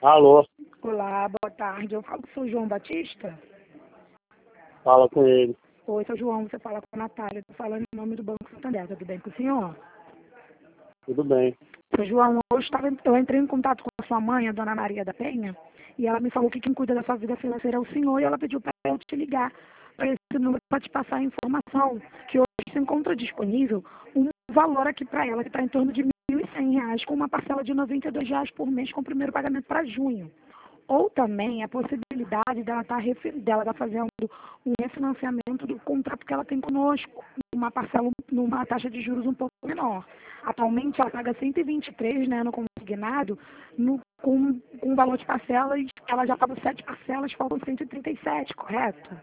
Alô, Olá, boa tarde. Eu falo com o seu João Batista. fala com ele. Oi, seu João, você fala com a Natália. Estou falando em nome do Banco Santander. Tudo bem com o senhor? Tudo bem. Seu João, eu entrei em contato com a sua mãe, a dona Maria da Penha, e ela me falou que quem cuida da sua vida financeira é o senhor, e ela pediu para eu te ligar para esse número para te passar a informação que hoje se encontra disponível um valor aqui para ela que está em torno de R$ 1.100, com uma parcela de R$ 92 por mês com o primeiro pagamento para junho. Ou também a possibilidade dela estar fazendo um refinanciamento do contrato que ela tem conosco, uma parcela, numa taxa de juros um pouco menor. Atualmente ela paga 123, né, no consignado, com um valor de parcelas, ela já paga 7 parcelas, faltam 137, correto?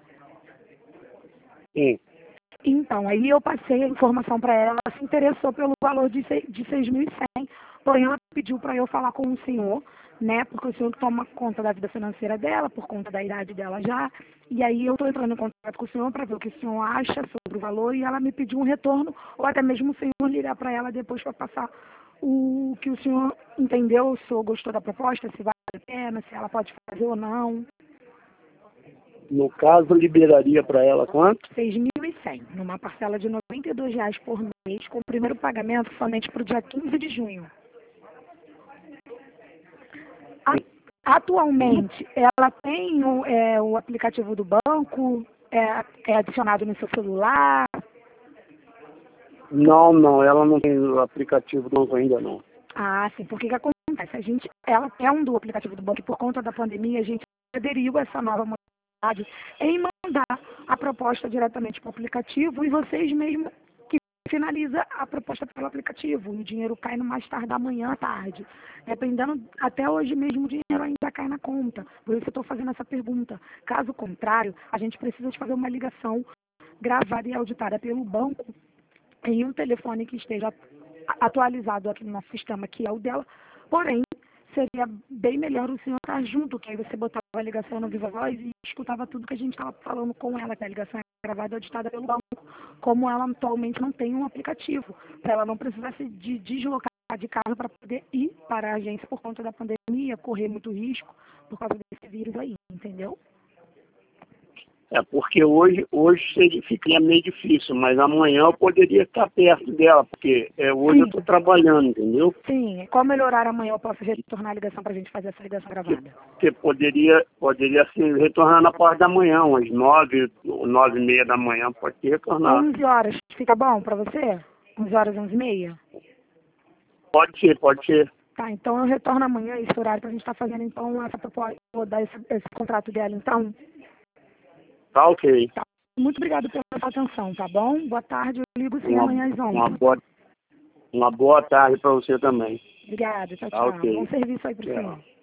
Sim. Então, aí eu passei a informação para ela, ela se interessou pelo valor de 6.100, porém ela pediu para eu falar com o senhor, né, porque o senhor toma conta da vida financeira dela, por conta da idade dela já, e aí eu estou entrando em contato com o senhor para ver o que o senhor acha sobre o valor, e ela me pediu um retorno, ou até mesmo o senhor ligar para ela depois para passar o que o senhor entendeu, se o senhor gostou da proposta, se vale a pena, se ela pode fazer ou não. No caso, liberaria para ela quanto? 6.100, numa parcela de R$ 92 por mês, com o primeiro pagamento somente para o dia 15 de junho. Atualmente, ela tem o aplicativo do banco, é adicionado no seu celular. Não, ela não tem o aplicativo do banco ainda não. Ah, sim, porque que acontece? Ela é um do aplicativo do banco e por conta da pandemia a gente aderiu a essa nova modalidade em mandar a proposta diretamente para o aplicativo e vocês mesmo que finaliza a proposta pelo aplicativo. E o dinheiro cai no mais tarde da manhã à tarde. Dependendo, até hoje mesmo o dinheiro ainda cai na conta. Por isso eu estou fazendo essa pergunta. Caso contrário, a gente precisa de fazer uma ligação gravada e auditada pelo banco em um telefone que esteja atualizado aqui no nosso sistema, que é o dela, porém, seria bem melhor o senhor estar junto, que aí você botava a ligação no Viva Voz e escutava tudo que a gente estava falando com ela, que a ligação é gravada e auditada pelo banco, como ela atualmente não tem um aplicativo, para ela não precisar se deslocar de casa para poder ir para a agência por conta da pandemia, correr muito risco por causa desse vírus aí, entendeu? É porque hoje ficaria meio difícil, mas amanhã eu poderia estar perto dela, porque hoje Sim. eu estou trabalhando, entendeu? Sim, qual o melhor horário amanhã eu posso retornar a ligação para a gente fazer essa ligação gravada? Porque poderia assim, retornar na parte da manhã, umas 9h30 da manhã, pode retornar. 11 horas, fica bom para você? 11 horas, 11h30? Pode ser. Tá, então eu retorno amanhã esse horário para a gente estar fazendo então essa proposta, vou dar esse contrato dela então. Tá ok. Tá. Muito obrigada pela sua atenção, tá bom? Boa tarde, eu ligo sim amanhã às 11. Uma boa tarde para você também. Obrigada, tchau, Tá tchau. ok. Bom serviço aí pro Tchau. senhor.